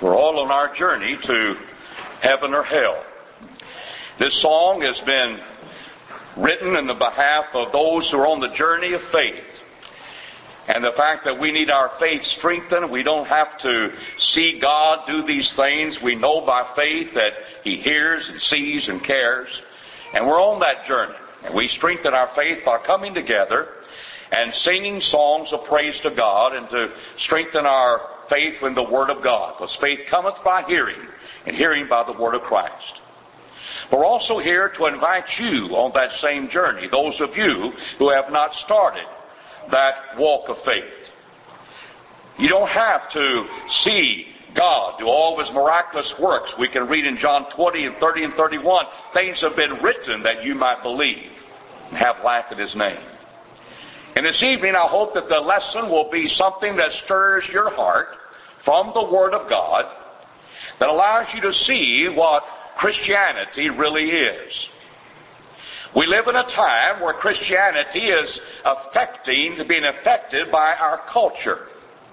We're all on our journey to heaven or hell. This song has been written in the behalf of those who are on the journey of faith. And the fact that we need our faith strengthened, we don't have to see God do these things. We know by faith that He hears and sees and cares. And we're on that journey. And we strengthen our faith by coming together and singing songs of praise to God and to strengthen our faith in the Word of God. Because faith cometh by hearing, and hearing by the Word of Christ. We're also here to invite you on that same journey, those of you who have not started that walk of faith. You don't have to see God do all of His miraculous works. We can read in John 20 and 30 and 31, things have been written that you might believe and have life in His name. And this evening, I hope that the lesson will be something that stirs your heart from the Word of God, that allows you to see what Christianity really is. We live in a time where Christianity is being affected by our culture.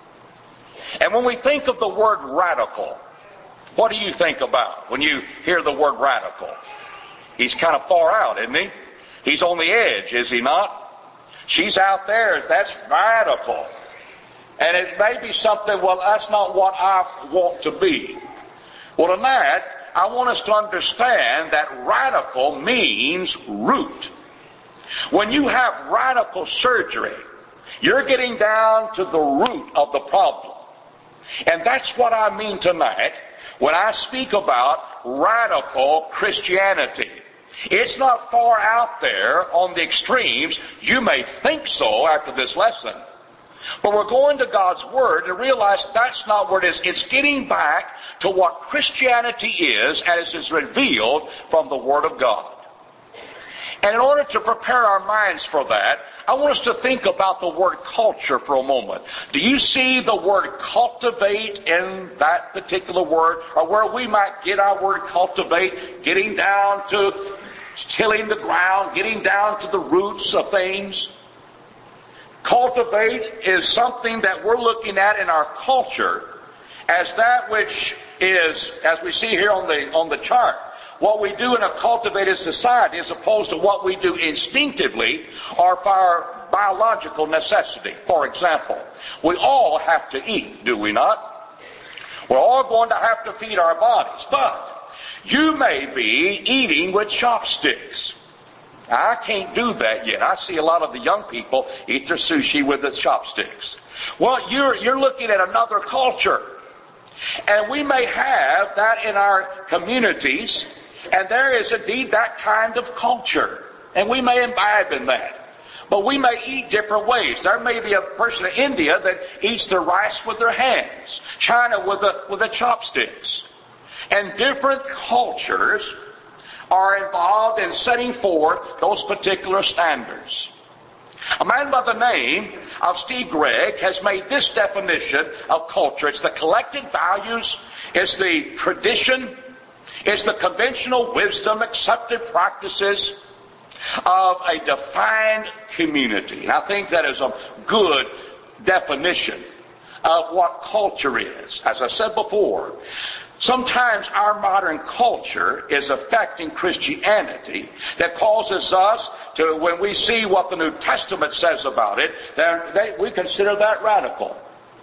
And when we think of the word radical, what do you think about when you hear the word radical? He's kind of far out, isn't he? He's on the edge, is he not? She's out there, that's radical. And it may be something, well, that's not what I want to be. Well, tonight, I want us to understand that radical means root. When you have radical surgery, you're getting down to the root of the problem. And that's what I mean tonight when I speak about radical Christianity. It's not far out there on the extremes. You may think so after this lesson. But we're going to God's Word to realize that's not where it is. It's getting back to what Christianity is as is revealed from the Word of God. And in order to prepare our minds for that, I want us to think about the word culture for a moment. Do you see the word cultivate in that particular word? Or where we might get our word cultivate, getting down to tilling the ground, getting down to the roots of things? Cultivate is something that we're looking at in our culture as that which is, as we see here on the chart, what we do in a cultivated society as opposed to what we do instinctively or for our biological necessity. For example, we all have to eat, do we not? We're all going to have to feed our bodies, but you may be eating with chopsticks. I can't do that yet. I see a lot of the young people eat their sushi with the chopsticks. Well, you're looking at another culture. And we may have that in our communities, and there is indeed that kind of culture. And we may imbibe in that. But we may eat different ways. There may be a person in India that eats their rice with their hands. China with the chopsticks. And different cultures are involved in setting forth those particular standards. A man by the name of Steve Gregg has made this definition of culture. It's the collective values, it's the tradition, it's the conventional wisdom, accepted practices of a defined community. And I think that is a good definition of what culture is. As I said before, sometimes our modern culture is affecting Christianity that causes us to, when we see what the New Testament says about it, then we consider that radical.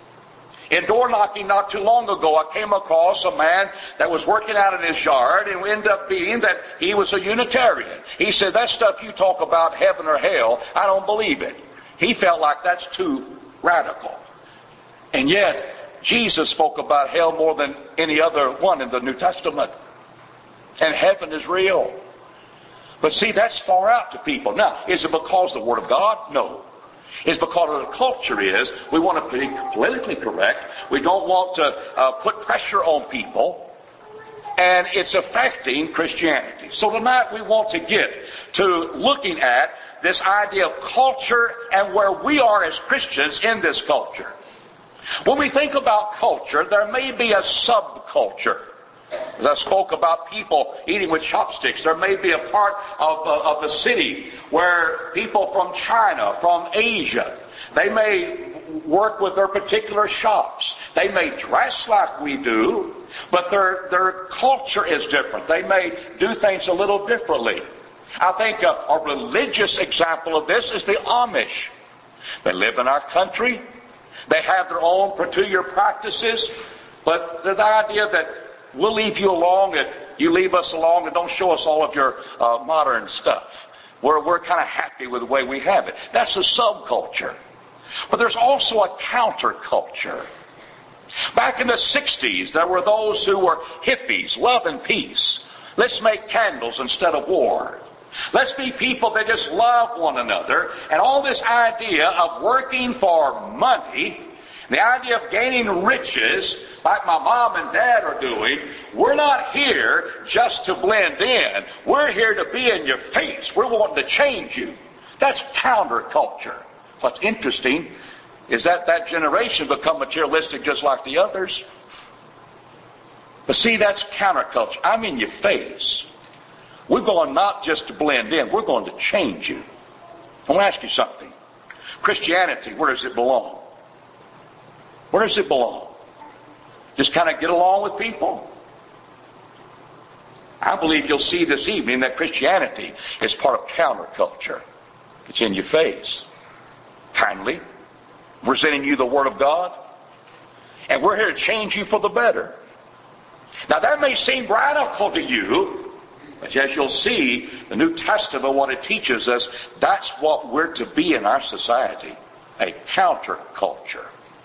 In door knocking not too long ago, I came across a man that was working out in his yard, and it ended up being that he was a Unitarian. He said, that stuff you talk about, heaven or hell, I don't believe it. He felt like that's too radical. And yet, Jesus spoke about hell more than any other one in the New Testament. And heaven is real. But see, that's far out to people. Now, is it because of the Word of God? No. It's because of the culture is. We want to be politically correct. We don't want to put pressure on people. And it's affecting Christianity. So tonight we want to get to looking at this idea of culture and where we are as Christians in this culture. When we think about culture, there may be a subculture. As I spoke about people eating with chopsticks, there may be a part of the city where people from China, from Asia, they may work with their particular shops. They may dress like we do. but their culture is different. They may do things a little differently. I think a religious example of this is the Amish. They live in our country. They have their own peculiar practices, but the idea that we'll leave you alone if you leave us alone and don't show us all of your modern stuff. We're kind of happy with the way we have it. That's a subculture. But there's also a counterculture. Back in the 60s, there were those who were hippies, love and peace. Let's make candles instead of war. Let's be people that just love one another. And all this idea of working for money, the idea of gaining riches, like my mom and dad are doing, we're not here just to blend in. We're here to be in your face. We're wanting to change you. That's counterculture. What's interesting is that generation become materialistic just like the others. But see, that's counterculture. I'm in your face. We're going not just to blend in. We're going to change you. I want to ask you something. Christianity, where does it belong? Where does it belong? Just kind of get along with people? I believe you'll see this evening that Christianity is part of counterculture. It's in your face. Kindly presenting you the Word of God. And we're here to change you for the better. Now that may seem radical to you, but as you'll see, the New Testament, what it teaches us, that's what we're to be in our society. A counterculture.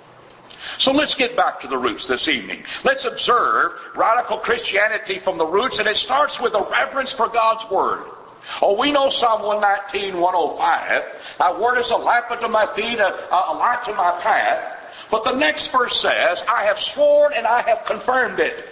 So let's get back to the roots this evening. Let's observe radical Christianity from the roots, and it starts with a reverence for God's Word. Oh, we know Psalm 119, 105. Thy Word is a lamp unto my feet, a light to my path. But the next verse says, I have sworn and I have confirmed it.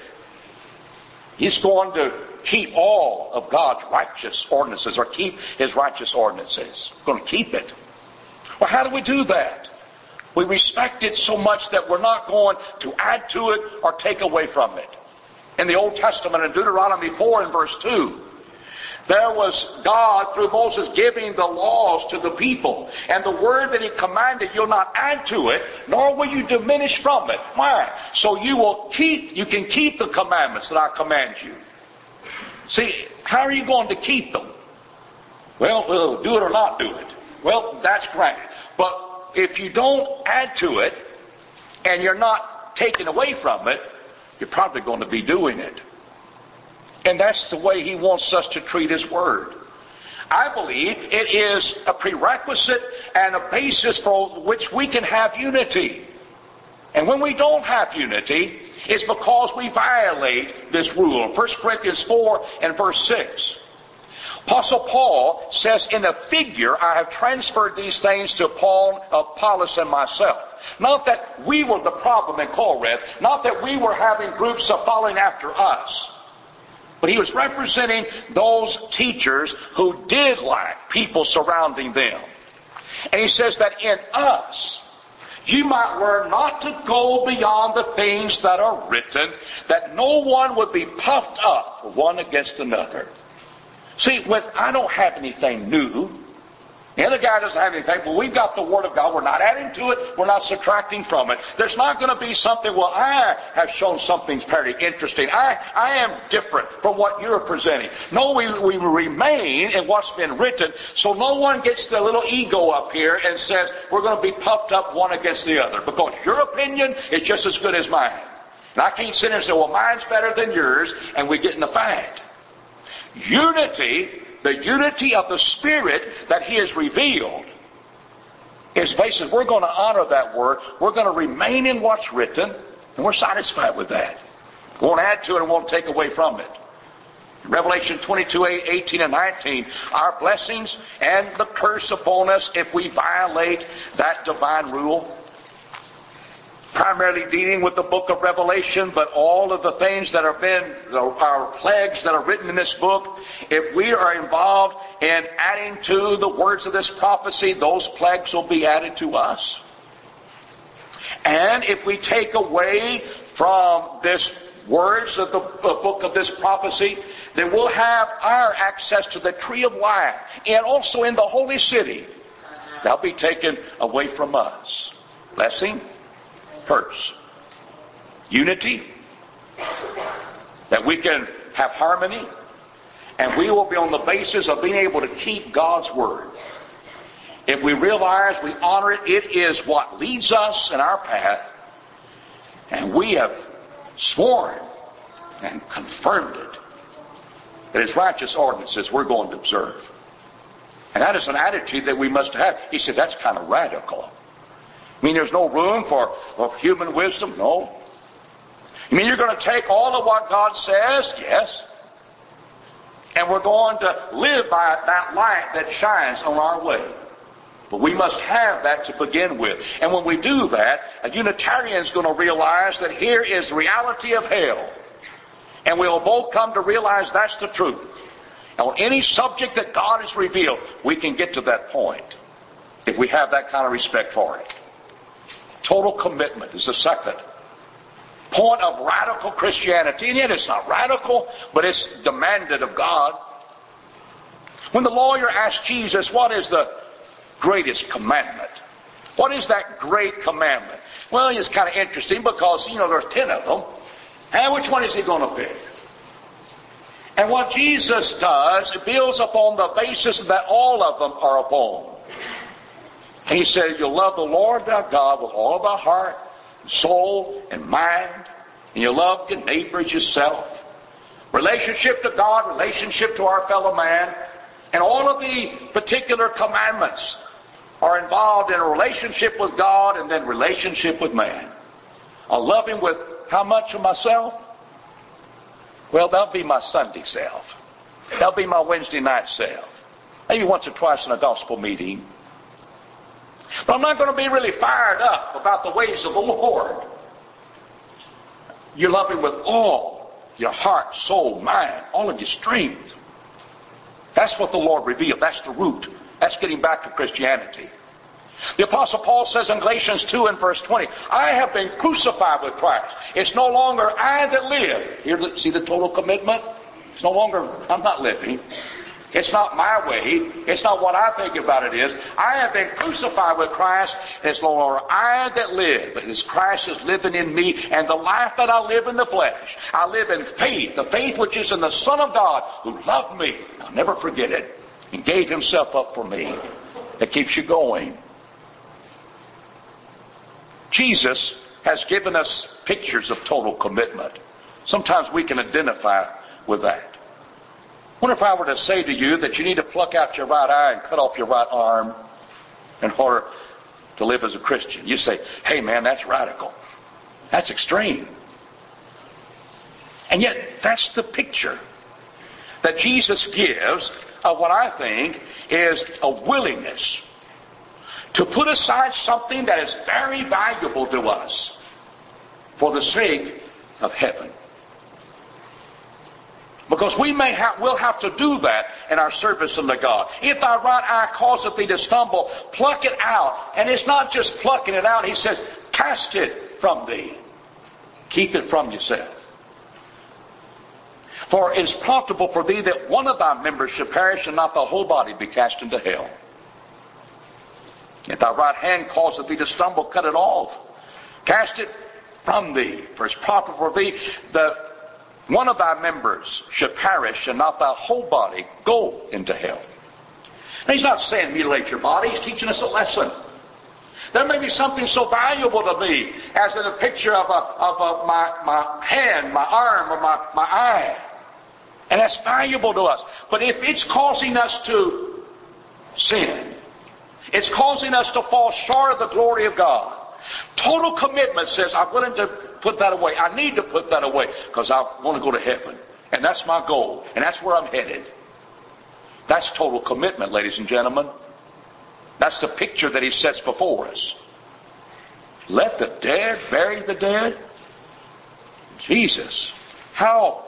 He's going to keep all of God's righteous ordinances, or keep His righteous ordinances. He's going to keep it. Well, how do we do that? We respect it so much that we're not going to add to it or take away from it. In the Old Testament, in Deuteronomy 4 and verse 2, there was God, through Moses, giving the laws to the people. And the word that He commanded, you'll not add to it, nor will you diminish from it. Why? So you can keep the commandments that I command you. See, how are you going to keep them? Well, we'll do it or not do it. Well, that's granted. But if you don't add to it, and you're not taking away from it, you're probably going to be doing it. And that's the way He wants us to treat His Word. I believe it is a prerequisite and a basis for which we can have unity. And when we don't have unity, it's because we violate this rule. 1 Corinthians 4 and verse 6. Apostle Paul says, in a figure I have transferred these things to Apollos and myself. Not that we were the problem in Corinth, not that we were having groups following after us. But he was representing those teachers who did lack people surrounding them. And he says that in us, you might learn not to go beyond the things that are written, that no one would be puffed up one against another. See, when I don't have anything new, the other guy doesn't have anything, well, we've got the Word of God. We're not adding to it. We're not subtracting from it. There's not going to be something, well, I have shown something very interesting. I am different from what you're presenting. No, we remain in what's been written, so no one gets their little ego up here and says, we're going to be puffed up one against the other, because your opinion is just as good as mine. And I can't sit there and say, well, mine's better than yours, and we get in the fight. Unity, the unity of the Spirit that He has revealed, is basically we're going to honor that Word. We're going to remain in what's written, and we're satisfied with that. We won't add to it and won't take away from it. Revelation 22, 18 and 19, our blessings and the curse upon us if we violate that divine rule. Primarily dealing with the book of Revelation, but all of the things that have been our plagues that are written in this book, if we are involved in adding to the words of this prophecy, those plagues will be added to us. And if we take away from this words of the book of this prophecy, then we'll have our access to the tree of life, and also in the holy city. That'll be taken away from us. Blessing, curse. Unity, That we can have harmony, and we will be on the basis of being able to keep God's Word. If we realize we honor it, it is what leads us in our path, and we have sworn and confirmed it that His righteous ordinances we're going to observe. And that is an attitude that we must have. He said, that's kind of radical. I mean, there's no room for human wisdom? No. You mean you're going to take all of what God says? Yes. And we're going to live by that light that shines on our way. But we must have that to begin with. And when we do that, a Unitarian is going to realize that here is the reality of hell. And we will both come to realize that's the truth. And on any subject that God has revealed, we can get to that point if we have that kind of respect for it. Total commitment is the second point of radical Christianity. And yet it's not radical, but it's demanded of God. When the lawyer asked Jesus, what is the greatest commandment? What is that great commandment? Well, it's kind of interesting because, there's 10 of them. And which one is he going to pick? And what Jesus does, it builds upon the basis that all of them are upon. And he said, you'll love the Lord thy God with all of thy heart, soul, and mind. And you'll love your neighbor as yourself. Relationship to God, relationship to our fellow man. And all of the particular commandments are involved in a relationship with God and then relationship with man. I'll love Him with how much of myself? Well, that'll be my Sunday self. That'll be my Wednesday night self. Maybe once or twice in a gospel meeting. But I'm not going to be really fired up about the ways of the Lord. You love Him with all your heart, soul, mind, all of your strength. That's what the Lord revealed. That's the root. That's getting back to Christianity. The Apostle Paul says in Galatians 2 and verse 20, I have been crucified with Christ. It's no longer I that live. Here, see the total commitment? It's no longer, I'm not living. It's not my way. It's not what I think about it is. I have been crucified with Christ. It's no longer I that live, but it's Christ is living in me. And the life that I live in the flesh, I live in faith. The faith which is in the Son of God who loved me. I'll never forget it. And gave Himself up for me. That keeps you going. Jesus has given us pictures of total commitment. Sometimes we can identify with that. I wonder if I were to say to you that you need to pluck out your right eye and cut off your right arm in order to live as a Christian. You say, hey man, that's radical. That's extreme. And yet, that's the picture that Jesus gives of what I think is a willingness to put aside something that is very valuable to us for the sake of heaven. Because we'll have to do that in our service unto God. If thy right eye causeth thee to stumble, pluck it out. And it's not just plucking it out. He says, cast it from thee. Keep it from yourself. For it is profitable for thee that one of thy members should perish and not the whole body be cast into hell. If thy right hand causeth thee to stumble, cut it off. Cast it from thee. For it is profitable for thee that one of thy members should perish and not thy whole body go into hell. And he's not saying mutilate your body. He's teaching us a lesson. There may be something so valuable to me as in a picture of my hand, my arm, or my eye. And that's valuable to us. But if it's causing us to sin, it's causing us to fall short of the glory of God. Total commitment says, I'm willing to put that away. I need to put that away because I want to go to heaven. And that's my goal. And that's where I'm headed. That's total commitment, ladies and gentlemen. That's the picture that he sets before us. Let the dead bury the dead. Jesus. How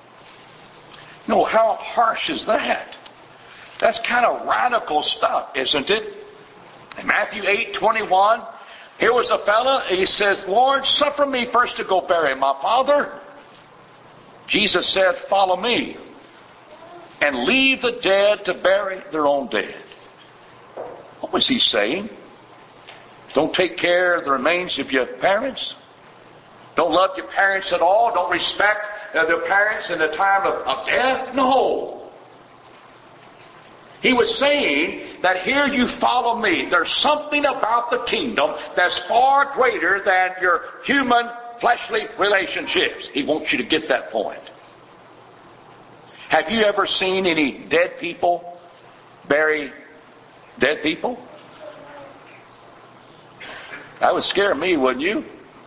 harsh is that? That's kind of radical stuff, isn't it? In Matthew 8:21, here was a fella, he says, Lord, suffer me first to go bury my father. Jesus said, follow me, and leave the dead to bury their own dead. What was he saying? Don't take care of the remains of your parents? Don't love your parents at all? Don't respect their parents in the time of death? No. He was saying that here you follow me. There's something about the kingdom that's far greater than your human, fleshly relationships. He wants you to get that point. Have you ever seen any dead people bury dead people? That would scare me, wouldn't you?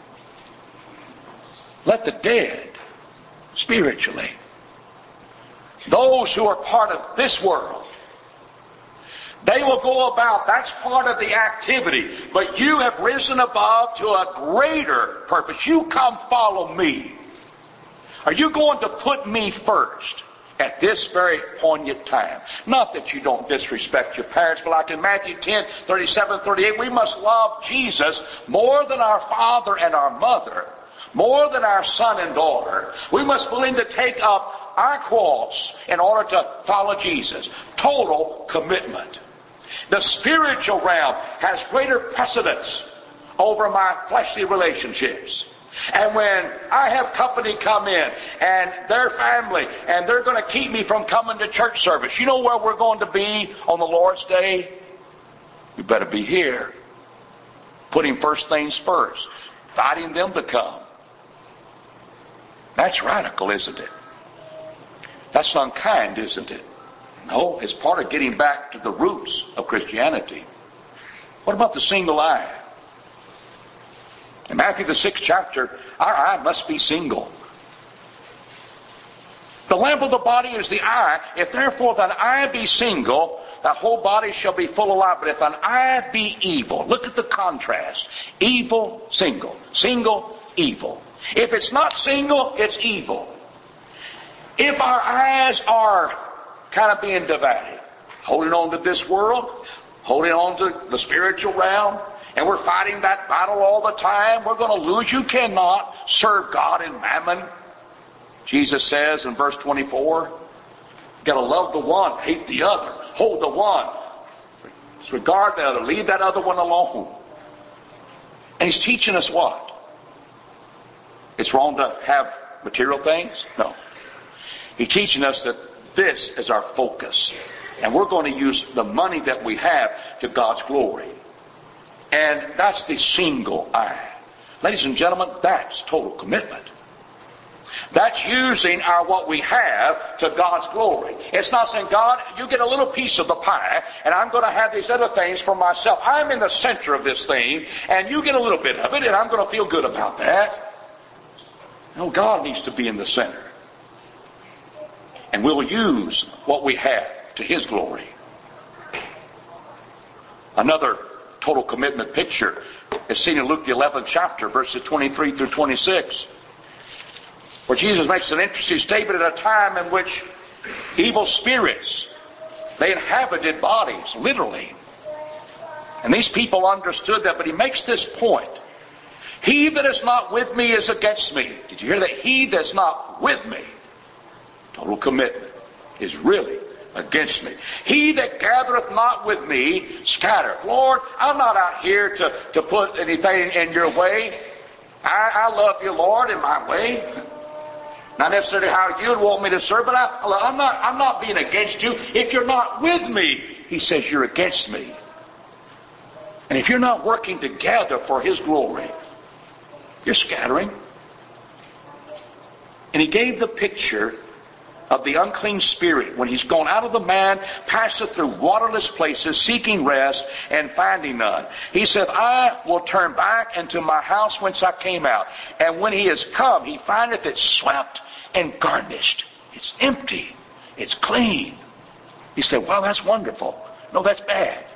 Let the dead, spiritually, those who are part of this world, they will go about. That's part of the activity. But you have risen above to a greater purpose. You come follow me. Are you going to put me first at this very poignant time? Not that you don't disrespect your parents, but like in Matthew 10, 37, 38, we must love Jesus more than our father and our mother, more than our son and daughter. We must be willing to take up our cross in order to follow Jesus. Total commitment. The spiritual realm has greater precedence over my fleshly relationships. And when I have company come in and their family and they're going to keep me from coming to church service, you know where we're going to be on the Lord's Day? We better be here. Putting first things first. Inviting them to come. That's radical, isn't it? That's unkind, isn't it? No, it's part of getting back to the roots of Christianity. What about the single eye? In Matthew the 6th chapter, our eye must be single. The lamp of the body is the eye. If therefore thine eye be single, thy whole body shall be full of light. But if thine eye be evil, look at the contrast. Evil, single. Single, evil. If it's not single, it's evil. If our eyes are kind of being divided, holding on to this world, holding on to the spiritual realm, and we're fighting that battle all the time, we're going to lose. You cannot serve God and mammon. Jesus says in verse 24, you got to love the one, hate the other, hold the one, disregard the other, leave that other one alone. And he's teaching us what? It's wrong to have material things? No. He's teaching us that this is our focus. And we're going to use the money that we have to God's glory. And that's the single eye. Ladies and gentlemen, that's total commitment. That's using our what we have to God's glory. It's not saying, God, you get a little piece of the pie, and I'm going to have these other things for myself. I'm in the center of this thing, and you get a little bit of it, and I'm going to feel good about that. No, God needs to be in the center. And we'll use what we have to His glory. Another total commitment picture is seen in Luke the 11th chapter, verses 23 through 26, where Jesus makes an interesting statement at a time in which evil spirits, they inhabited bodies, literally. And these people understood that, but He makes this point. He that is not with me is against me. Did you hear that? He that's not with me, total commitment, is really against me. He that gathereth not with me, scattereth. Lord, I'm not out here to put anything in your way. I love you, Lord, in my way. Not necessarily how you would want me to serve, but I'm not being against you. If you're not with me, He says you're against me. And if you're not working together for His glory, you're scattering. And He gave the picture of the unclean spirit when he's gone out of the man, passeth through waterless places, seeking rest, and finding none. He said, I will turn back into my house whence I came out. And when he has come, he findeth it swept and garnished. It's empty. It's clean. He said, wow, that's wonderful. No, that's bad.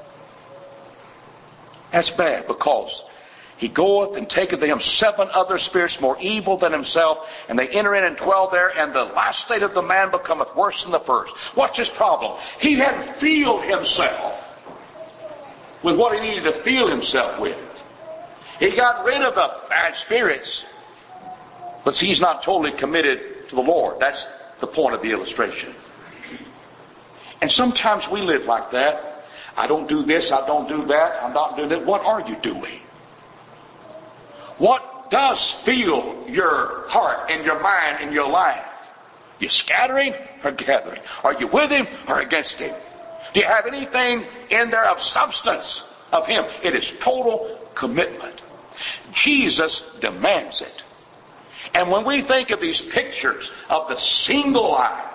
That's bad, because he goeth and taketh to him 7 other spirits more evil than himself, and they enter in and dwell there, and the last state of the man becometh worse than the first. What's his problem? He hadn't filled himself with what he needed to fill himself with. He got rid of the bad spirits, but he's not totally committed to the Lord. That's the point of the illustration. And sometimes we live like that. I don't do this, I don't do that, I'm not doing that. What are you doing? What does fill your heart and your mind and your life? You scattering or gathering? Are you with him or against him? Do you have anything in there of substance of him? It is total commitment. Jesus demands it. And when we think of these pictures of the single life,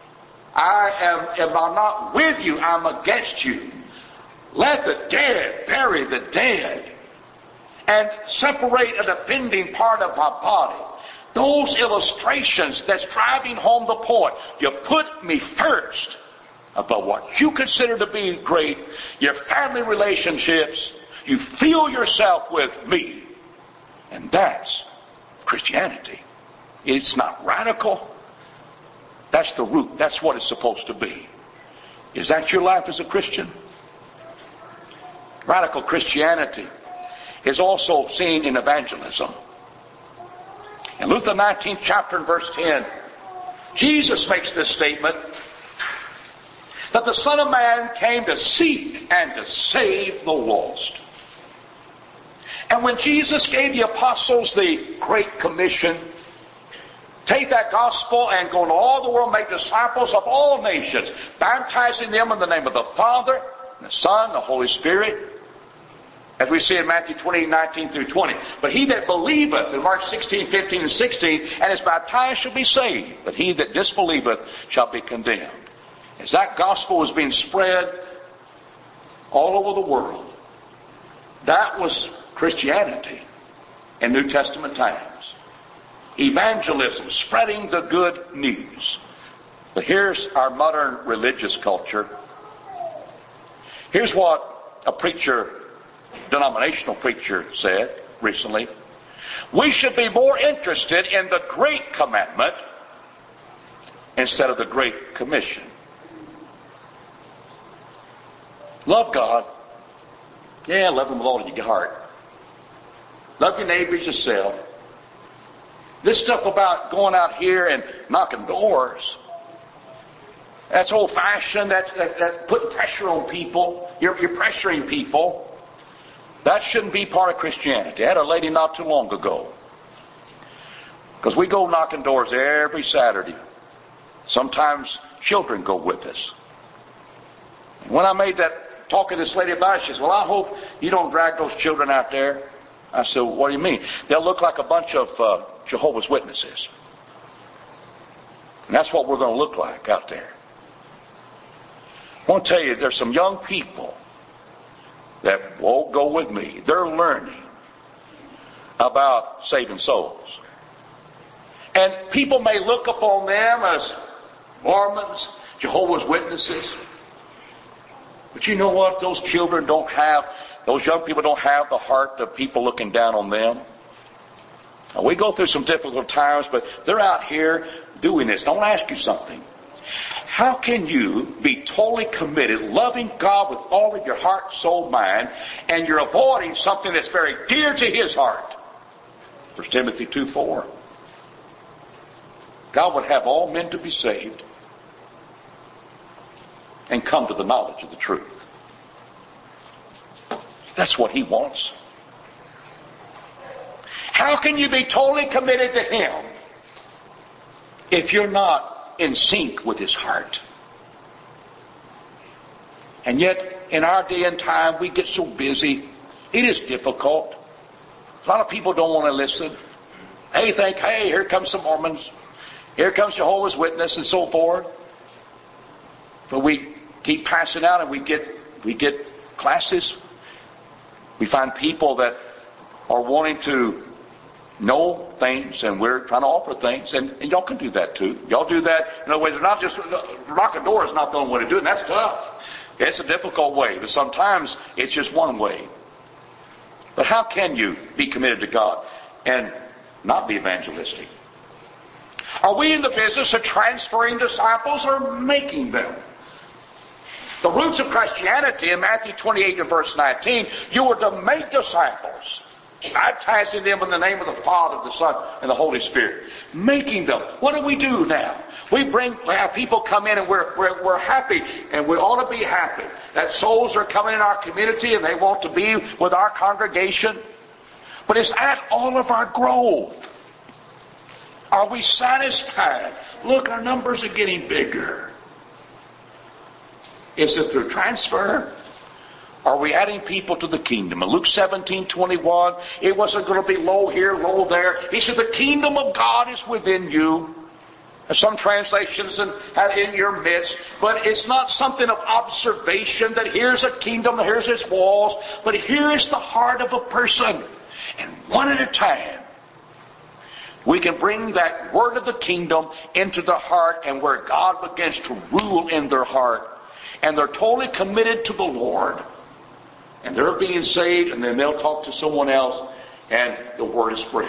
if I'm not with you, I'm against you. Let the dead bury the dead and separate an offending part of my body. Those illustrations that's driving home the point. You put me first above what you consider to be great, your family relationships. You fill yourself with me. And that's Christianity. It's not radical. That's the root. That's what it's supposed to be. Is that your life as a Christian? Radical Christianity is also seen in evangelism. In Luke the 19th chapter and verse 10, Jesus makes this statement that the Son of Man came to seek and to save the lost. And when Jesus gave the apostles the Great Commission, take that gospel and go into all the world, make disciples of all nations, baptizing them in the name of the Father, the Son, the Holy Spirit, as we see in Matthew 20:19 through 20. But he that believeth, in Mark 16:15 and 16, and is baptized shall be saved, but he that disbelieveth shall be condemned. As that gospel was being spread all over the world, that was Christianity in New Testament times. Evangelism, spreading the good news. But here's our modern religious culture. Here's what a denominational preacher said recently. We should be more interested in the Great Commandment instead of the Great Commission. Love God. Yeah, love him with all of your heart. Love your neighbor as yourself. This stuff about going out here and knocking doors, that's old-fashioned. That's putting pressure on people. You're pressuring people. That shouldn't be part of Christianity. I had a lady not too long ago. Because we go knocking doors every Saturday. Sometimes children go with us. And when I made that talk to this lady about it, she says, well, I hope you don't drag those children out there. I said, well, what do you mean? They'll look like a bunch of Jehovah's Witnesses. And that's what we're going to look like out there. I want to tell you, there's some young people that won't go with me. They're learning about saving souls. And people may look upon them as Mormons, Jehovah's Witnesses. But you know what? Those young people don't have the heart of people looking down on them. Now, we go through some difficult times, but they're out here doing this. I want to ask you something. How can you be totally committed, loving God with all of your heart, soul, mind, and you're avoiding something that's very dear to his heart? 1 Timothy 2:4. God would have all men to be saved and come to the knowledge of the truth. That's what he wants. How can you be totally committed to him if you're not in sync with his heart? And yet, in our day and time, we get so busy. It is difficult. A lot of people don't want to listen. They think, hey, here comes some Mormons. Here comes Jehovah's Witness and so forth. But we keep passing out and we get classes. We find people that are wanting to know things, and we're trying to offer things, and y'all can do that too. Y'all do that in a way. They're not just knocking doors. Not the only way to do it. And that's tough. It's a difficult way, but sometimes it's just one way. But how can you be committed to God and not be evangelistic? Are we in the business of transferring disciples or making them? The roots of Christianity in Matthew 28 and verse 19, you were to make disciples, baptizing them in the name of the Father, the Son, and the Holy Spirit. Making them. What do we do now? We have people come in and we're happy, and we ought to be happy that souls are coming in our community and they want to be with our congregation. But is that all of our growth? Are we satisfied? Look, our numbers are getting bigger. Is it through transfer? Are we adding people to the kingdom? In Luke 17:21, it wasn't going to be low here, low there. He said, the kingdom of God is within you. Some translations have in your midst, but it's not something of observation that here's a kingdom, here's its walls, but here is the heart of a person. And one at a time, we can bring that word of the kingdom into the heart, and where God begins to rule in their heart, and they're totally committed to the Lord, and they're being saved, and then they'll talk to someone else, and the word is spread.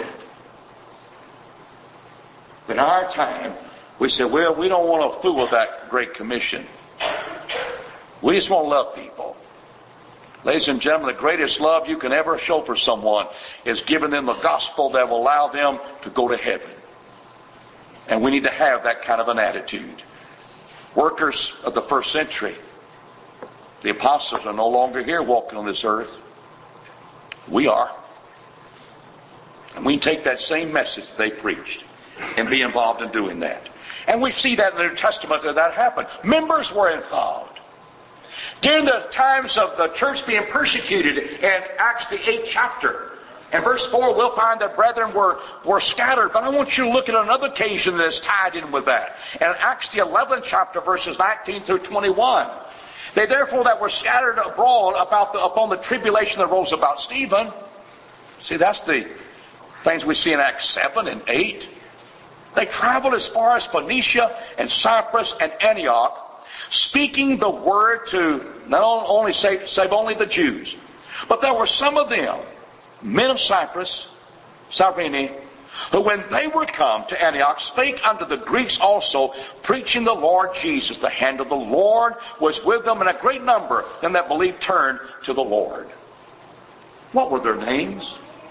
In our time, we say, well, we don't want to fool with that Great Commission. We just want to love people. Ladies and gentlemen, the greatest love you can ever show for someone is giving them the gospel that will allow them to go to heaven. And we need to have that kind of an attitude. Workers of the first century, the apostles are no longer here walking on this earth. We are. And we take that same message they preached and be involved in doing that. And we see that in the New Testament that happened. Members were involved. During the times of the church being persecuted in Acts the 8th chapter, in verse 4, we'll find that brethren were scattered. But I want you to look at another occasion that is tied in with that. In Acts the 11th chapter, verses 19 through 21. They therefore that were scattered abroad upon the tribulation that rose about Stephen. See, that's the things we see in Acts 7 and 8. They traveled as far as Phoenicia and Cyprus and Antioch, speaking the word to not only save only the Jews, but there were some of them, men of Cyprus, Cyrene, who when they were come to Antioch spake unto the Greeks also, preaching the Lord Jesus. The hand of the Lord was with them, and a great number of them that believed turned to the Lord. What were their names?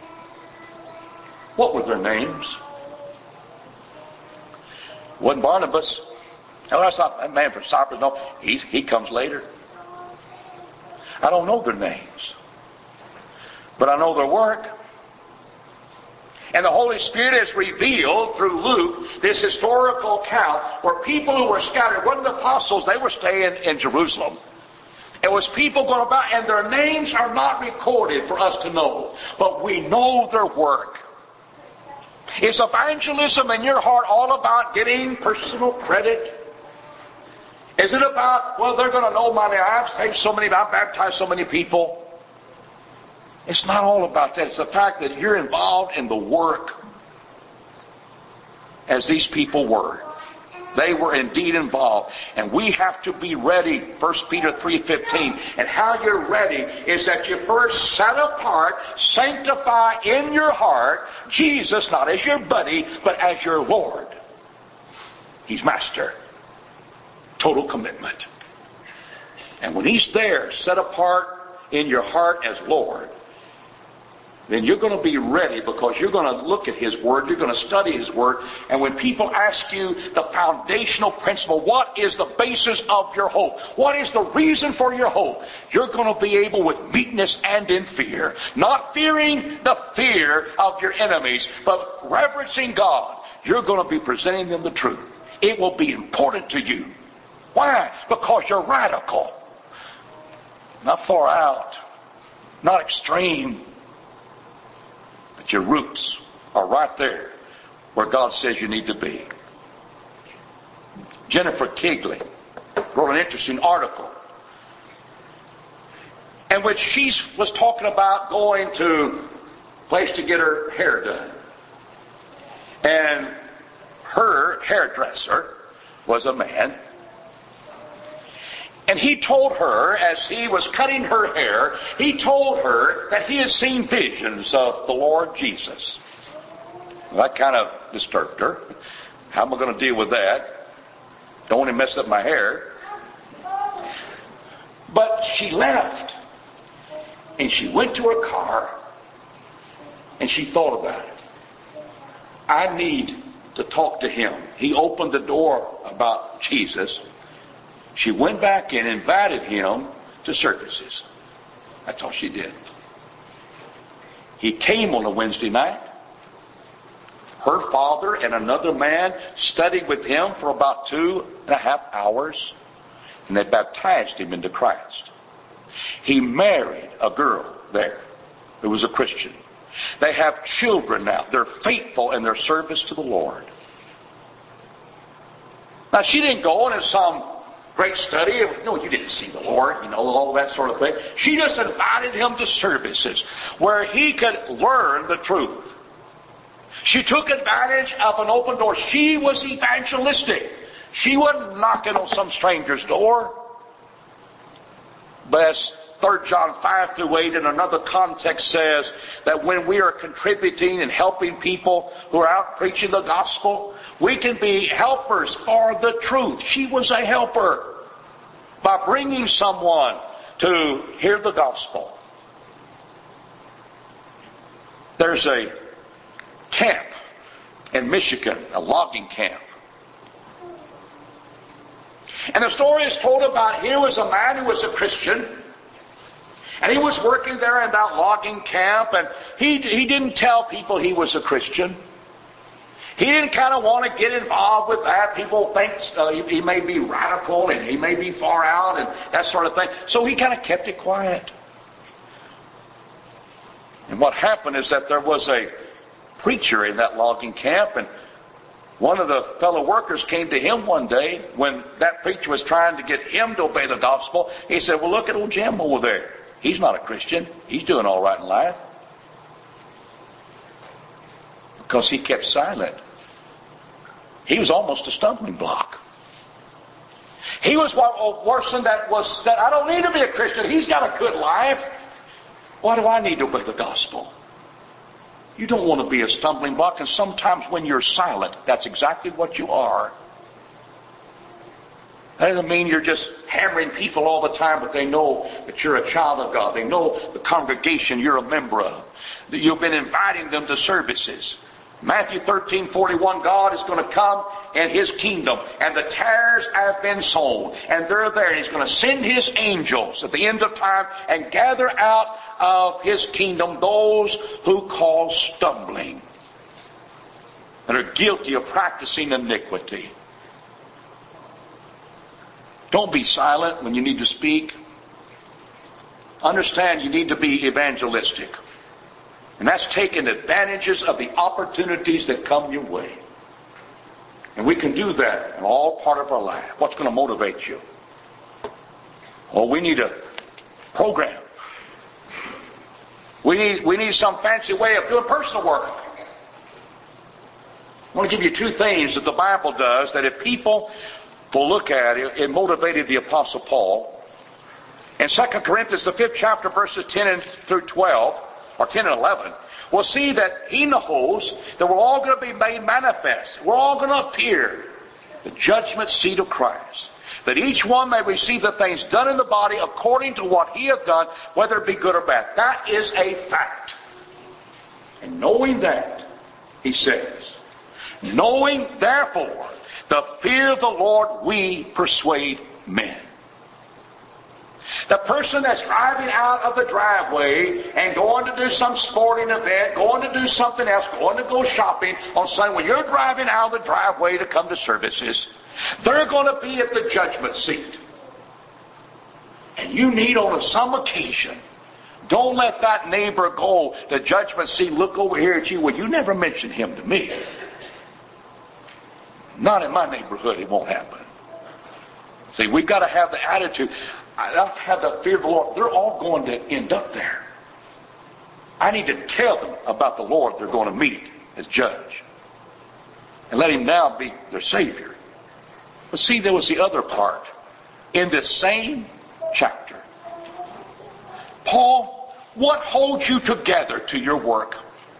What were their names? Wasn't Barnabas. No, that's not that man from Cyprus. No, he comes later. I don't know their names, but I know their work. And the Holy Spirit has revealed through Luke this historical account where people who were scattered, wasn't the apostles, they were staying in Jerusalem. It was people going about, and their names are not recorded for us to know, but we know their work. Is evangelism in your heart all about getting personal credit? Is it about, well, they're going to know my name, I've saved so many, I've baptized so many people? It's not all about that. It's the fact that you're involved in the work as these people were. They were indeed involved. And we have to be ready, 1 Peter 3:15. And how you're ready is that you first set apart, sanctify in your heart Jesus, not as your buddy, but as your Lord. He's master. Total commitment. And when He's there, set apart in your heart as Lord, then you're going to be ready, because you're going to look at His Word, you're going to study His Word, and when people ask you the foundational principle, what is the basis of your hope? What is the reason for your hope? You're going to be able with meekness and in fear, not fearing the fear of your enemies, but reverencing God. You're going to be presenting them the truth. It will be important to you. Why? Because you're radical. Not far out, not extreme. Your roots are right there where God says you need to be. Jennifer Kegley wrote an interesting article in which she was talking about going to a place to get her hair done. And her hairdresser was a man. And he told her, as he was cutting her hair, he told her that he had seen visions of the Lord Jesus. Well, that kind of disturbed her. How am I going to deal with that? Don't want to mess up my hair. But she left. And she went to her car. And she thought about it. I need to talk to him. He opened the door about Jesus. She went back and invited him to services. That's all she did. He came on a Wednesday night. Her father and another man studied with him for about 2.5 hours, and they baptized him into Christ. He married a girl there who was a Christian. They have children now. They're faithful in their service to the Lord. Now, she didn't go into some great study. No, you didn't see the Lord, all that sort of thing. She just invited him to services where he could learn the truth. She took advantage of an open door. She was evangelistic. She wasn't knocking on some stranger's door. But as 3 John 5-8 in another context says that when we are contributing and helping people who are out preaching the gospel, we can be helpers for the truth. She was a helper by bringing someone to hear the gospel. There's a camp in Michigan, a logging camp. And the story is told about here was a man who was a Christian. And he was working there in that logging camp. And he didn't tell people he was a Christian. He didn't kind of want to get involved with that. People think he may be radical and he may be far out and that sort of thing. So he kind of kept it quiet. And what happened is that there was a preacher in that logging camp, and one of the fellow workers came to him one day when that preacher was trying to get him to obey the gospel. He said, well, look at old Jim over there. He's not a Christian. He's doing all right in life. Because he kept silent. He was almost a stumbling block. He was one person that said, I don't need to be a Christian. He's got a good life. Why do I need to obey the gospel? You don't want to be a stumbling block, and sometimes when you're silent, that's exactly what you are. That doesn't mean you're just hammering people all the time, but they know that you're a child of God. They know the congregation you're a member of. That you've been inviting them to services. Matthew 13:41, God is going to come in His kingdom, and the tares have been sown, and they're there. He's going to send His angels at the end of time and gather out of His kingdom those who cause stumbling and are guilty of practicing iniquity. Don't be silent when you need to speak. Understand you need to be evangelistic. And that's taking advantages of the opportunities that come your way. And we can do that in all part of our life. What's going to motivate you? Well, we need a program. We need some fancy way of doing personal work. I want to give you 2 things that the Bible does that if people will look at it, it motivated the Apostle Paul. In 2 Corinthians, the 5th chapter, verses 10 through 12, or 10 and 11, we'll see that he knows that we're all going to be made manifest. We're all going to appear the judgment seat of Christ. That each one may receive the things done in the body according to what he hath done, whether it be good or bad. That is a fact. And knowing that, he says, knowing therefore the fear of the Lord, we persuade men. The person that's driving out of the driveway and going to do some sporting event, going to do something else, going to go shopping on Sunday, when you're driving out of the driveway to come to services, they're going to be at the judgment seat. And you need on some occasion, don't let that neighbor go to judgment seat, look over here at you. Well, you never mentioned him to me. Not in my neighborhood, it won't happen. See, we've got to have the attitude. I've had the fear of the Lord. They're all going to end up there. I need to tell them about the Lord they're going to meet as judge. And let Him now be their Savior. But see, there was the other part. In this same chapter. Paul, what holds you together to your work?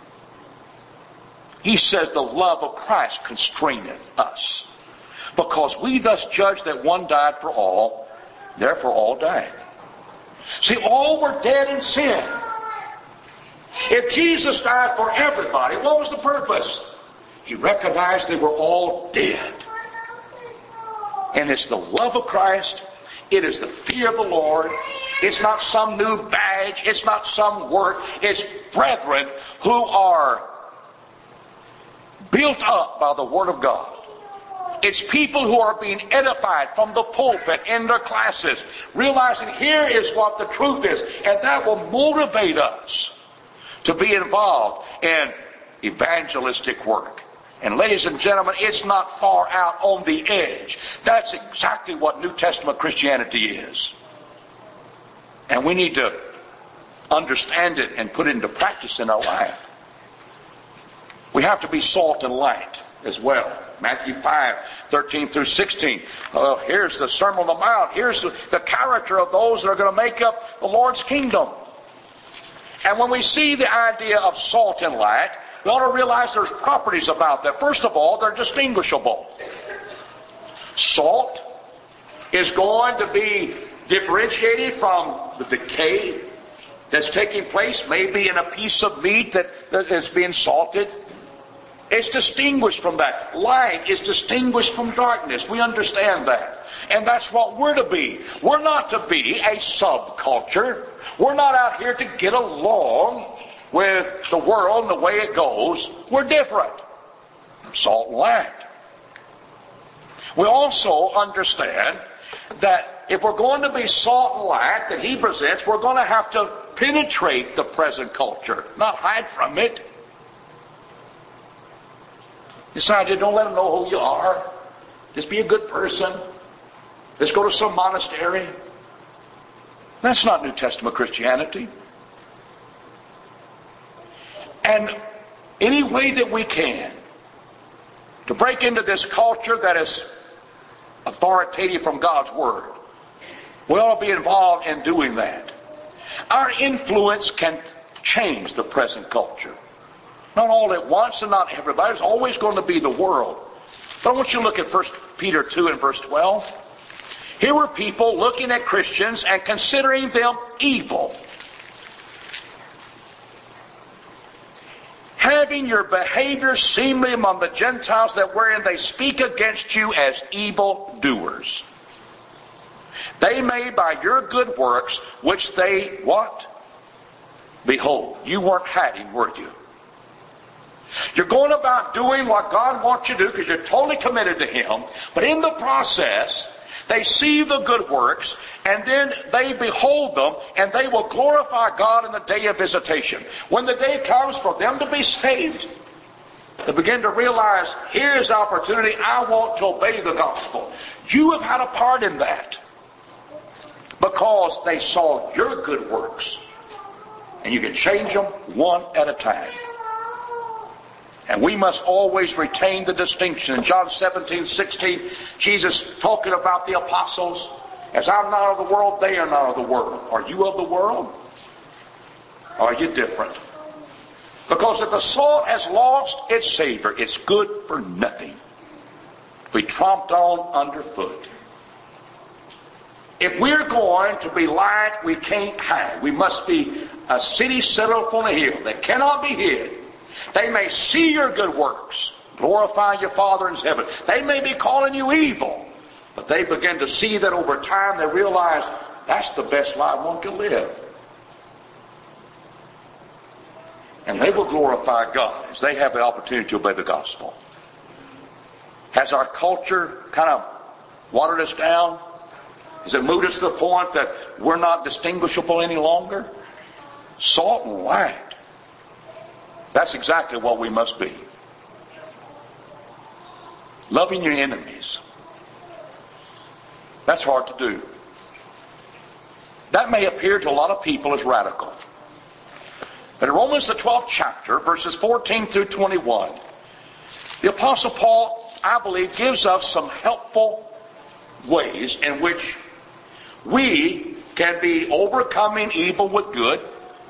He says the love of Christ constraineth us. Because we thus judge that one died for all, therefore all died. See, all were dead in sin. If Jesus died for everybody, what was the purpose? He recognized they were all dead. And it's the love of Christ, It is the fear of the Lord. It's not some new badge. It's not some work. It's brethren who are built up by the Word of God. It's people who are being edified from the pulpit in their classes, realizing here is what the truth is, and that will motivate us to be involved in evangelistic work. And ladies and gentlemen, it's not far out on the edge. That's exactly what New Testament Christianity is. And we need to understand it and put it into practice in our life. We have to be salt and light as well. Matthew 5:13 through 16. Here's the Sermon on the Mount. Here's the character of those that are going to make up the Lord's kingdom. And when we see the idea of salt and light, we ought to realize there's properties about that. First of all, they're distinguishable. Salt is going to be differentiated from the decay that's taking place, maybe in a piece of meat that is being salted. It's distinguished from that. Light is distinguished from darkness. We understand that. And that's what we're to be. We're not to be a subculture. We're not out here to get along with the world and the way it goes. We're different. Salt and light. We also understand that if we're going to be salt and light that He presents, we're going to have to penetrate the present culture, not hide from it. Decided, don't let them know who you are. Just be a good person. Let's go to some monastery. That's not New Testament Christianity. And any way that we can to break into this culture that is authoritative from God's Word, we ought to be involved in doing that. Our influence can change the present culture. Not all at once and not everybody. It's always going to be the world. But I want you to look at 1 Peter 2 and verse 12. Here were people looking at Christians and considering them evil. Having your behavior seemly among the Gentiles, that wherein they speak against you as evil doers. They may by your good works, which they, what? Behold. You weren't hiding, were you? You're going about doing what God wants you to do because you're totally committed to Him. But in the process, they see the good works, and then they behold them, and they will glorify God in the day of visitation. When the day comes for them to be saved, they begin to realize, here's the opportunity. I want to obey the gospel. You have had a part in that because they saw your good works. And you can change them one at a time. And we must always retain the distinction. In John 17:16, Jesus talking about the apostles. As I'm not of the world, they are not of the world. Are you of the world? Or are you different? Because if the salt has lost its savor, it's good for nothing. We tromped on underfoot. If we're going to be light, we can't hide. We must be a city set up on a hill that cannot be hid. They may see your good works, glorify your Father in heaven. They may be calling you evil, but they begin to see that over time they realize that's the best life one can live. And they will glorify God as they have the opportunity to obey the gospel. Has our culture kind of watered us down? Has it moved us to the point that we're not distinguishable any longer? Salt and light. That's exactly what we must be. Loving your enemies. That's hard to do. That may appear to a lot of people as radical. But in Romans the 12th chapter, verses 14 through 21, the Apostle Paul, I believe, gives us some helpful ways in which we can be overcoming evil with good.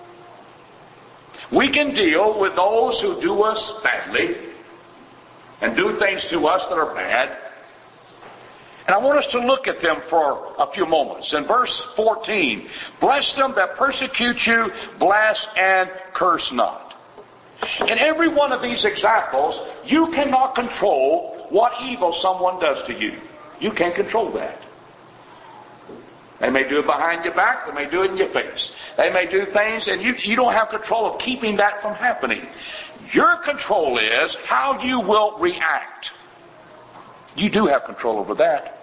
We can deal with those who do us badly and do things to us that are bad. And I want us to look at them for a few moments. In verse 14, bless them that persecute you, bless and curse not. In every one of these examples, you cannot control what evil someone does to you. You can't control that. They may do it behind your back. They may do it in your face. They may do things, and you don't have control of keeping that from happening. Your control is how you will react. You do have control over that.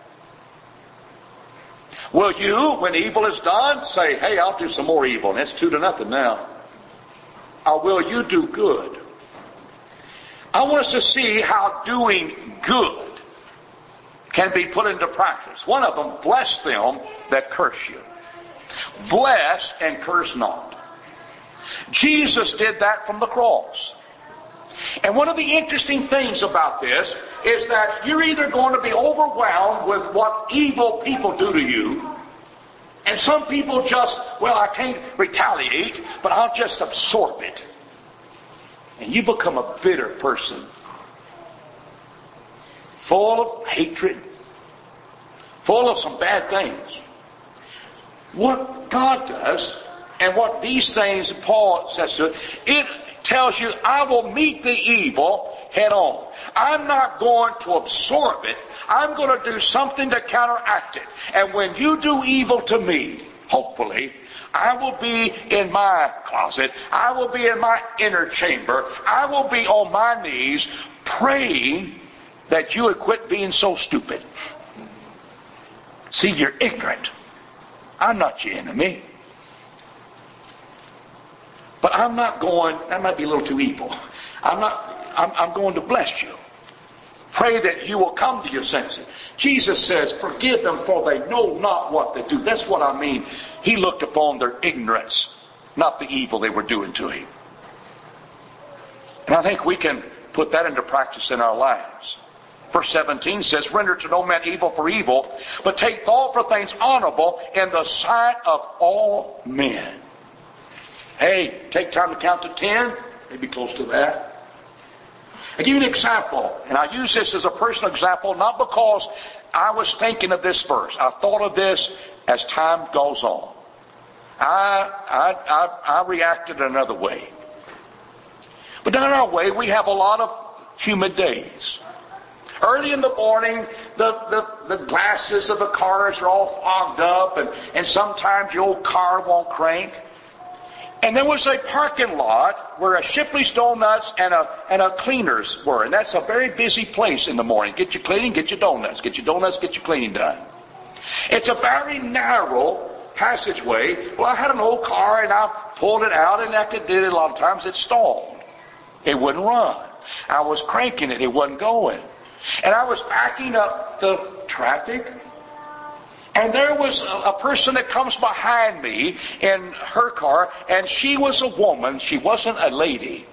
Will you, when evil is done, say, hey, I'll do some more evil, and it's 2-0 now? Or will you do good? I want us to see how doing good can be put into practice. One of them, bless them that curse you. Bless and curse not. Jesus did that from the cross. And one of the interesting things about this is that you're either going to be overwhelmed with what evil people do to you, and some people just, well, I can't retaliate, but I'll just absorb it. And you become a bitter person, full of hatred, full of some bad things. What God does, and what these things Paul says to it, it tells you, I will meet the evil head on. I'm not going to absorb it. I'm going to do something to counteract it. And when you do evil to me, hopefully, I will be in my closet. I will be in my inner chamber. I will be on my knees praying that you would quit being so stupid. See, you're ignorant. I'm not your enemy. But I'm not going, that might be a little too evil. I'm going to bless you. Pray that you will come to your senses. Jesus says, forgive them for they know not what they do. That's what I mean. He looked upon their ignorance, not the evil they were doing to him. And I think we can put that into practice in our lives. Verse 17 says, render to no man evil for evil, but take thought for things honorable in the sight of all men. Hey, take time to count to 10, maybe close to that. I'll give you an example, and I use this as a personal example, not because I was thinking of this verse. I thought of this as time goes on. I reacted another way. But in our way, we have a lot of humid days. Early in the morning, the glasses of the cars are all fogged up, and sometimes your old car won't crank. And there was a parking lot where a Shipley's Donuts and a Cleaners were. And that's a very busy place in the morning. Get your cleaning, get your donuts. Get your donuts, get your cleaning done. It's a very narrow passageway. Well, I had an old car and I pulled it out, and like it did a lot of times, it stalled. It wouldn't run. I was cranking it. It wasn't going. And I was backing up the traffic. And there was a person that comes behind me in her car, and she was a woman. She wasn't a lady.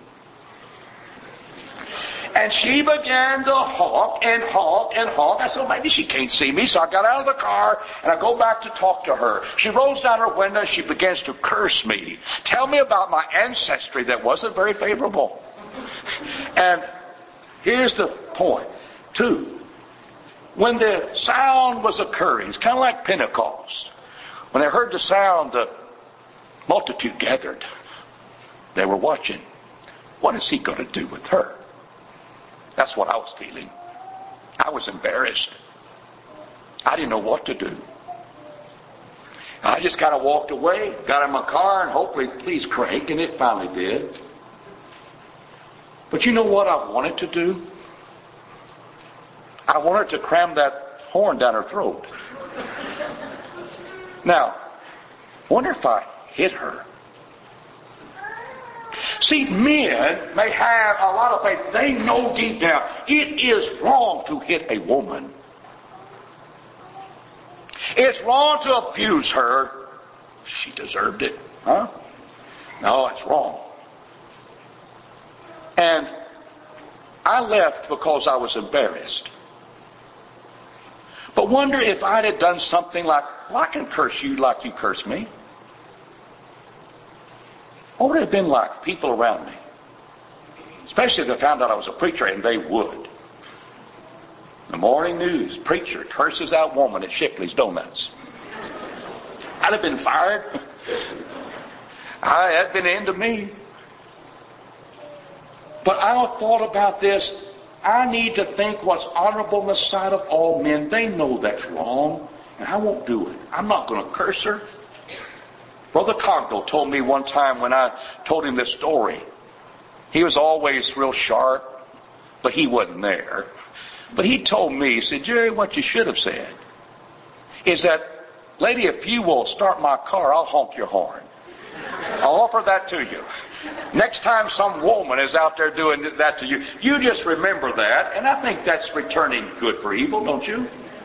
And she began to honk and honk and honk. I said, well, maybe she can't see me. So I got out of the car, and I go back to talk to her. She rolls down her window. She begins to curse me. Tell me about my ancestry that wasn't very favorable. And here's the point, too. When the sound was occurring, it's kind of like Pentecost. When they heard the sound, the multitude gathered. They were watching. What is he going to do with her? That's what I was feeling. I was embarrassed. I didn't know what to do. I just kind of walked away, got in my car, and hopefully, please crank, and it finally did. But you know what I wanted to do? I wanted to cram that horn down her throat. Now, I wonder if I hit her. See, men may have a lot of faith. They know deep down it is wrong to hit a woman. It's wrong to abuse her. She deserved it. Huh? No, it's wrong. And I left because I was embarrassed. But wonder if I'd have done something like, well, I can curse you like you curse me. What would it have been like, people around me? Especially if they found out I was a preacher, and they would. The morning news, preacher curses out woman at Shipley's Donuts. I'd have been fired. That'd been the end of me. But I thought about this. I need to think what's honorable in the sight of all men. They know that's wrong. and I won't do it. I'm not going to curse her. Brother Cogdell told me one time when I told him this story. He was always real sharp, but he wasn't there. But he told me, he said, Jerry, what you should have said is that, lady, if you will start my car, I'll honk your horn. I'll offer that to you. Next time some woman is out there doing that to you, you just remember that, and I think that's returning good for evil, don't you?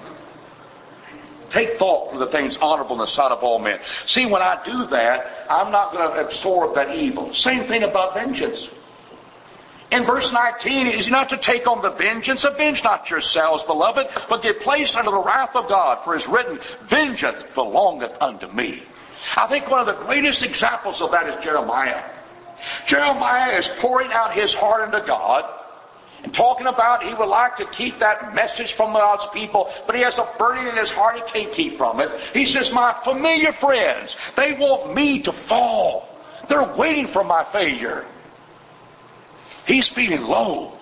Take thought for the things honorable in the sight of all men. See, when I do that, I'm not going to absorb that evil. Same thing about vengeance. In verse 19, it is not to take on the vengeance. Avenge not yourselves, beloved, but give place unto the wrath of God. For it is written, vengeance belongeth unto me. I think one of the greatest examples of that is Jeremiah. Jeremiah is pouring out his heart unto God and talking about he would like to keep that message from God's people, but he has a burden in his heart he can't keep from it. He says, my familiar friends, they want me to fall. They're waiting for my failure. He's feeling low.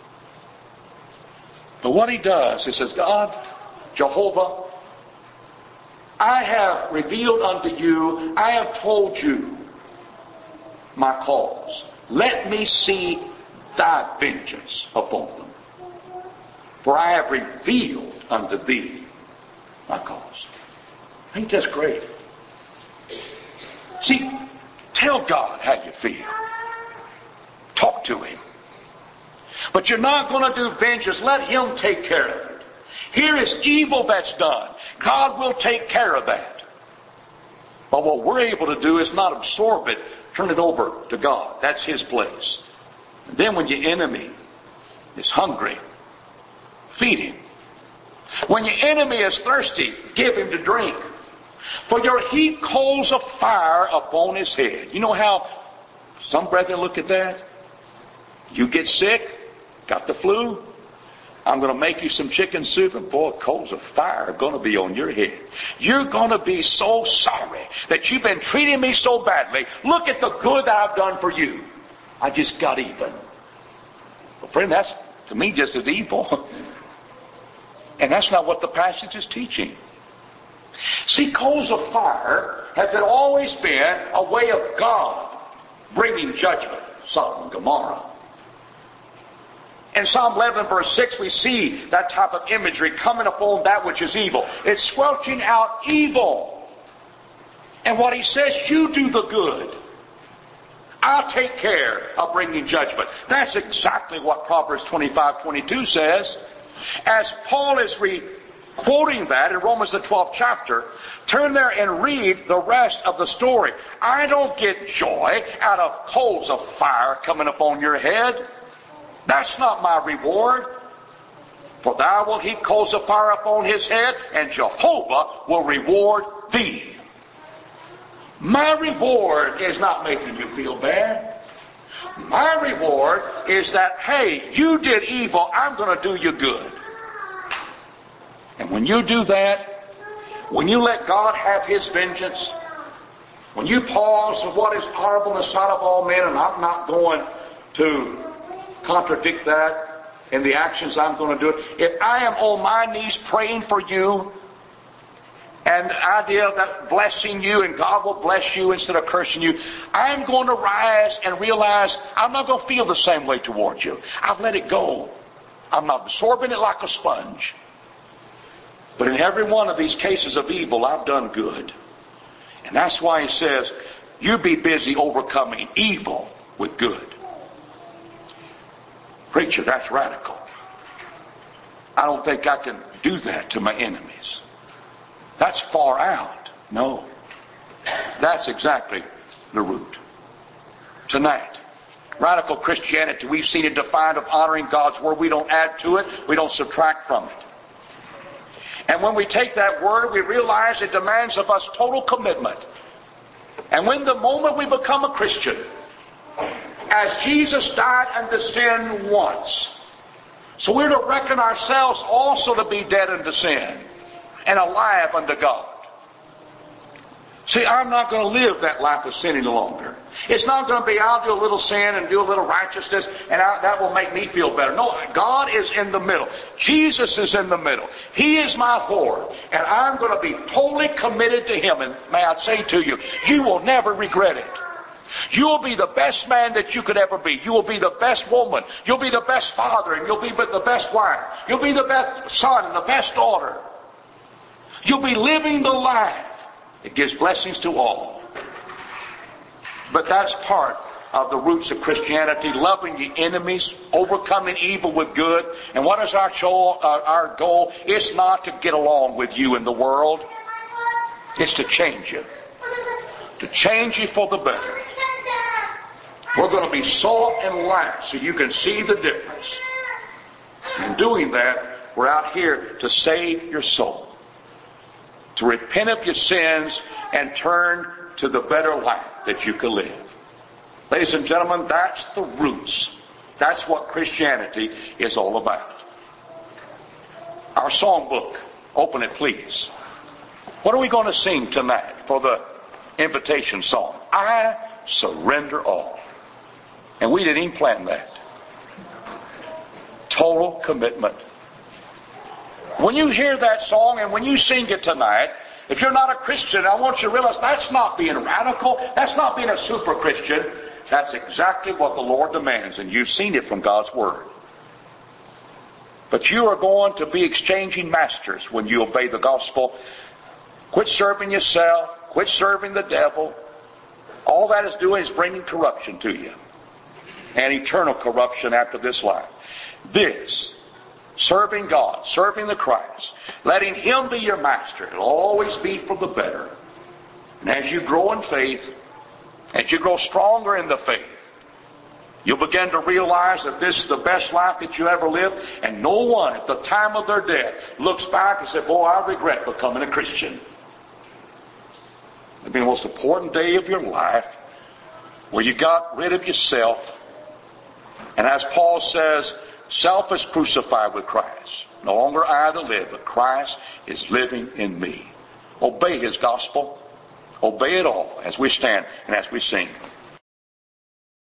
But what he does, he says, God, Jehovah, I have revealed unto you, I have told you my cause. Let me see thy vengeance upon them. For I have revealed unto thee my cause. I think that's great. See, tell God how you feel. Talk to him. But you're not going to do vengeance. Let him take care of it. Here is evil that's done. God will take care of that. But what we're able to do is not absorb it. Turn it over to God. That's his place. And then when your enemy is hungry, feed him. When your enemy is thirsty, give him to drink. For your heat coals of fire upon his head. You know how some brethren look at that? You get sick, got the flu, I'm going to make you some chicken soup, and boy, coals of fire are going to be on your head. You're going to be so sorry that you've been treating me so badly. Look at the good I've done for you. I just got even. Well, friend, that's to me just as evil. And that's not what the passage is teaching. See, coals of fire have always been a way of God bringing judgment. Sodom and Gomorrah. In Psalm 11 verse 6 we see that type of imagery coming upon that which is evil. It's squelching out evil. And what he says, you do the good. I'll take care of bringing judgment. That's exactly what Proverbs 25:22 says. As Paul is quoting that in Romans the 12th chapter, turn there and read the rest of the story. I don't get joy out of coals of fire coming upon your head. That's not my reward. For thou wilt heap coals of fire upon his head, and Jehovah will reward thee. My reward is not making you feel bad. My reward is that, hey, you did evil, I'm going to do you good. And when you do that, when you let God have his vengeance, when you pause of what is honorable in the sight of all men, and I'm not going to contradict that in the actions I'm going to do it. If I am on my knees praying for you, and the idea of that blessing you and God will bless you instead of cursing you, I'm going to rise and realize I'm not going to feel the same way towards you. I've let it go. I'm not absorbing it like a sponge. But in every one of these cases of evil, I've done good. And that's why he says, you be busy overcoming evil with good. Preacher, that's radical. I don't think I can do that to my enemies. That's far out. No. That's exactly the root. Tonight, radical Christianity, we've seen it defined of honoring God's word. We don't add to it. We don't subtract from it. And when we take that word, we realize it demands of us total commitment. And when the moment we become a Christian, as Jesus died unto sin once, so we're to reckon ourselves also to be dead unto sin and alive unto God. See, I'm not going to live that life of sin any longer. It's not going to be, I'll do a little sin and do a little righteousness, and that will make me feel better. No, God is in the middle. Jesus is in the middle. He is my Lord, and I'm going to be totally committed to Him. And may I say to you, you will never regret it. You will be the best man that you could ever be. You will be the best woman. You'll be the best father, and you'll be the best wife. You'll be the best son and the best daughter. You'll be living the life. It gives blessings to all. But that's part of the roots of Christianity, loving your enemies, overcoming evil with good. And what is our goal? It's not to get along with you in the world. It's to change you. To change you for the better. We're going to be salt and light so you can see the difference. In doing that, we're out here to save your soul. To repent of your sins and turn to the better life that you can live. Ladies and gentlemen, that's the roots. That's what Christianity is all about. Our songbook. Open it, please. What are we going to sing tonight for the invitation song? I surrender all. And we didn't even plan that. Total commitment. When you hear that song and when you sing it tonight, if you're not a Christian, I want you to realize that's not being radical. That's not being a super Christian. That's exactly what the Lord demands, and you've seen it from God's Word. But you are going to be exchanging masters when you obey the gospel. Quit serving yourself. Quit serving the devil. All that is doing is bringing corruption to you. And eternal corruption after this life. This, serving God, serving the Christ, letting Him be your master, it'll always be for the better. And as you grow in faith, as you grow stronger in the faith, you'll begin to realize that this is the best life that you ever lived, and no one at the time of their death looks back and says, boy, I regret becoming a Christian. It'll be the most important day of your life where you got rid of yourself. And as Paul says, self is crucified with Christ. No longer I that live, but Christ is living in me. Obey His gospel. Obey it all as we stand and as we sing.